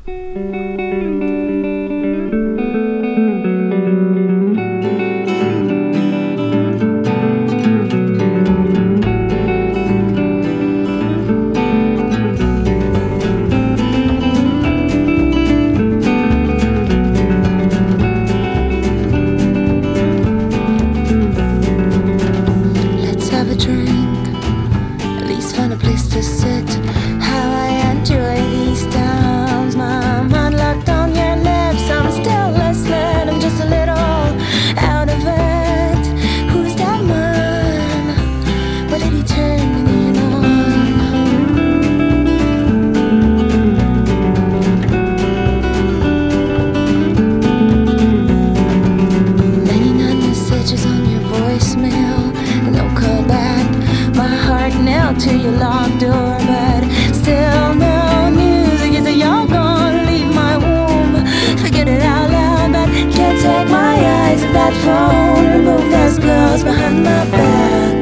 To your locked door, but still no music. Is it you're gonna leave my womb? Forget it out loud, but can't take my eyes off that phone. Remove those girls behind my back.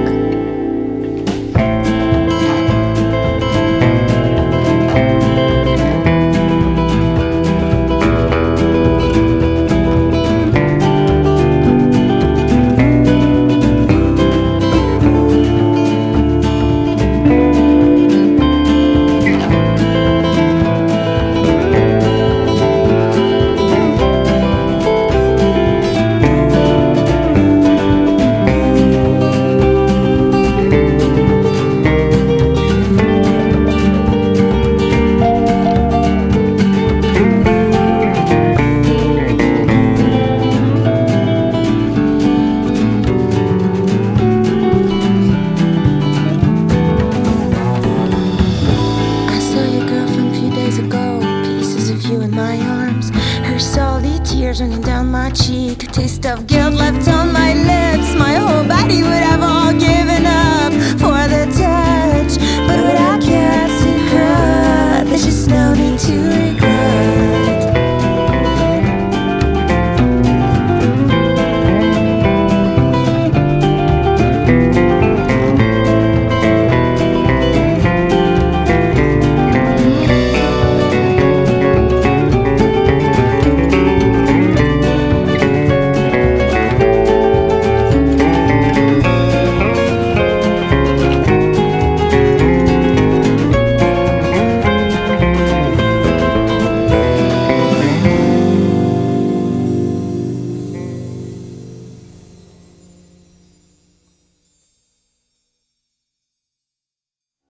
Running down my cheek, a taste of guilt left on my lips. My whole body